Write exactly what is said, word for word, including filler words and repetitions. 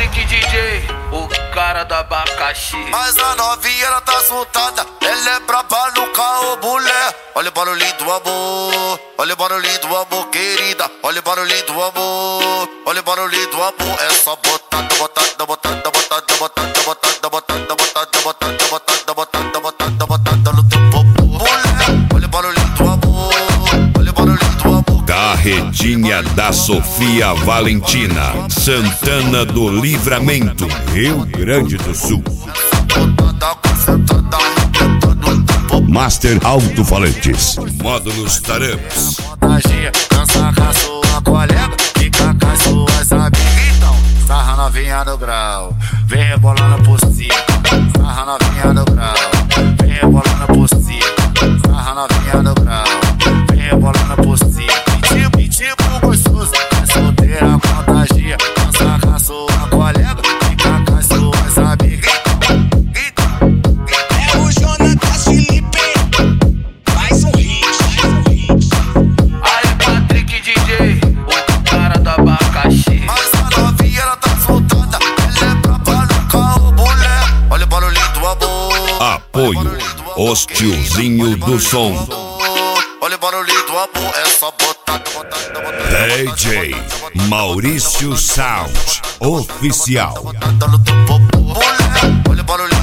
Patrick D J, o cara do abacaxi. Mas a novinha ela tá soltada, ela é braba no carro, mulher. Olha o barulhinho do amor, olha o barulhinho do amor, querida. Olha o barulhinho do amor, olha o barulhinho do amor. É só botar, botar, botar, botar, botar, botar, botar, botar, botar, botar, botar, botar, botar, botar no teu popô. Mulher, olha o barulhinho do amor, olha o barulhinho do amor. Carretinha da Sofia Valentina, Santana do Livramento, Rio Grande do Sul. Master Alto-Falantes, Módulos Taramps. Dança com a sua colega, fica com as suas amigas. Então, sarra novinha no grau, vem rebolando por cima. Sarra novinha no grau, vem rebolando por cima. Sarra novinha no grau, vem rebolando por cima. E tipo, e tipo gostoso, é solteira contagia. Dança com a sua colega, fica com as suas amigas. É o Jonathan Felipe, faz um hit, faz um hit. Aí Patrick D J, o cara do abacaxi. Mas a novinha ela tá soltada, ela é braba no carro, mulher. Olha o barulhinho do amor. Apoio, os tiozinho do som. Olha o barulhinho do amor, é só botar, botar, botar. D J Maurício Sound Oficial. Mulher, olha o barulhinho.